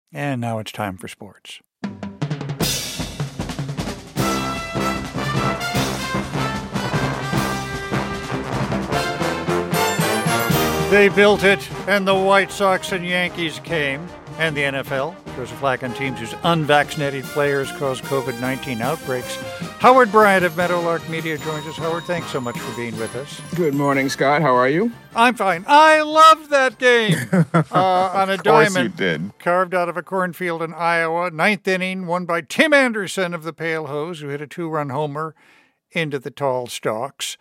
And now it's time for sports. They built it, and the White Sox and Yankees came, and the NFL throws a flag on teams whose unvaccinated players cause COVID-19 outbreaks. Howard Bryant of Meadowlark Media joins us. Howard, thanks so much for being with us. Good morning, Scott. How are you? I'm fine. I loved that game on a diamond You did. carved out of a cornfield in Iowa. Ninth inning, won by Tim Anderson of the Pale Hose, who hit a 2-run homer into the tall stalks.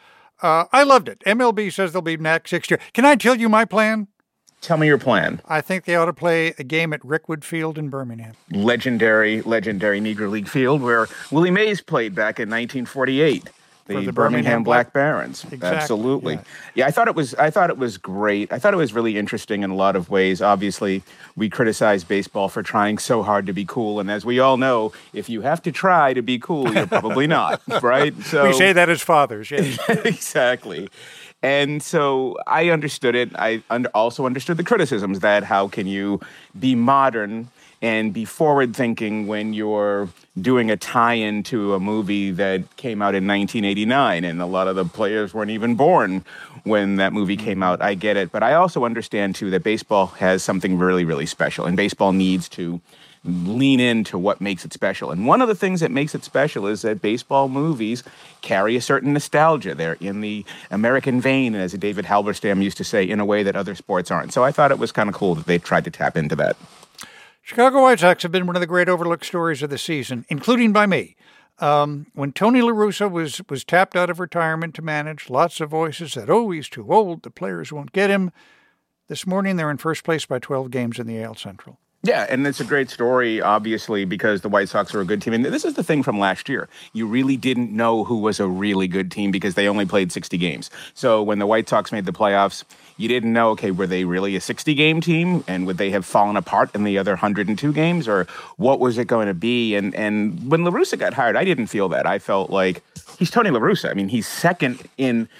I loved it. MLB says they'll be back next year. Can I tell you my plan? Tell me your plan. I think they ought to play a game at Rickwood Field in Birmingham. Legendary Negro League Field where Willie Mays played back in 1948. The Birmingham Black Barons. Exactly. Absolutely. Yeah, I thought it was great. I thought it was really interesting in a lot of ways. Obviously, we criticize baseball for trying so hard to be cool, and as we all know, if you have to try to be cool, you're probably not, right? So We say that as fathers, yes. Exactly. And so I understood it. I also understood the criticisms that how can you be modern and be forward-thinking when you're doing a tie-in to a movie that came out in 1989, and a lot of the players weren't even born when that movie came out. I get it. But I also understand, too, that baseball has something really, really special, and baseball needs to lean into what makes it special. And one of the things that makes it special is that baseball movies carry a certain nostalgia. They're in the American vein, as David Halberstam used to say, in a way that other sports aren't. So I thought it was kind of cool that they tried to tap into that. Chicago White Sox have been one of the great overlooked stories of the season, including by me. When Tony La Russa was tapped out of retirement to manage, lots of voices said, oh, he's too old, the players won't get him. This morning, they're in first place by 12 games in the AL Central. Yeah, and it's a great story, obviously, because the White Sox are a good team. And this is the thing from last year. You really didn't know who was a really good team because they only played 60 games. So when the White Sox made the playoffs, you didn't know, okay, were they really a 60-game team? And would they have fallen apart in the other 102 games? Or what was it going to be? And when La Russa got hired, I didn't feel that. I felt like he's Tony La Russa. I mean, he's second in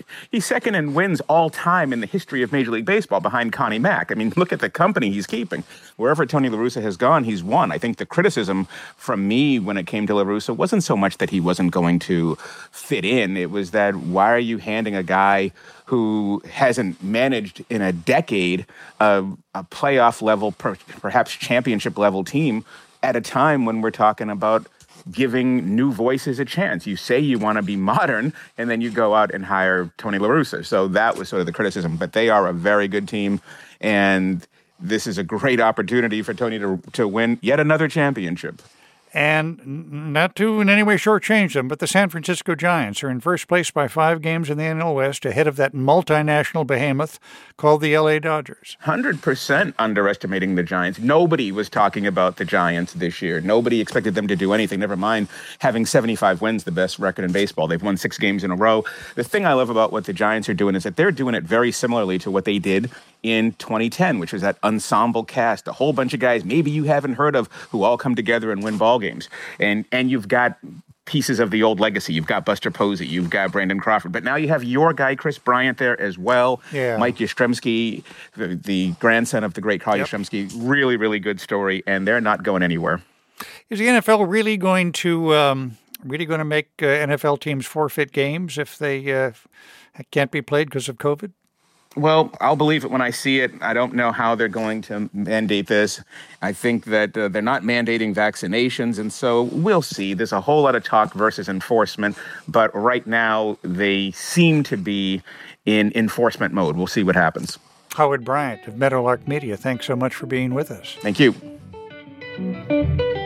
wins all time in the history of Major League Baseball behind Connie Mack. I mean, look at the company he's keeping. Wherever Tony La Russa has gone, he's won. I think the criticism from me when it came to La Russa wasn't so much that he wasn't going to fit in. It was that why are you handing a guy who hasn't managed in a decade a playoff level, perhaps championship level team at a time when we're talking about giving new voices a chance. You say you want to be modern, and then you go out and hire Tony La Russa. So that was sort of the criticism. But they are a very good team, and this is a great opportunity for Tony to win yet another championship. And not to in any way shortchange them, but the San Francisco Giants are in first place by 5 games in the NL West, ahead of that multinational behemoth called the LA Dodgers. 100% underestimating the Giants. Nobody was talking about the Giants this year. Nobody expected them to do anything, never mind having 75 wins, the best record in baseball. They've won 6 games in a row. The thing I love about what the Giants are doing is that they're doing it very similarly to what they did in 2010, which was that ensemble cast, a whole bunch of guys maybe you haven't heard of who all come together and win ball games. And you've got pieces of the old legacy. You've got Buster Posey, you've got Brandon Crawford, but now you have your guy, Chris Bryant, there as well. Yeah. Mike Yastrzemski, the grandson of the great Carl Yastrzemski. Really, really good story, and they're not going anywhere. Is the NFL really going to make NFL teams forfeit games if they can't be played because of COVID? Well, I'll believe it when I see it. I don't know how they're going to mandate this. I think that they're not mandating vaccinations, and so we'll see. There's a whole lot of talk versus enforcement, but right now they seem to be in enforcement mode. We'll see what happens. Howard Bryant of Meadowlark Media, thanks so much for being with us. Thank you.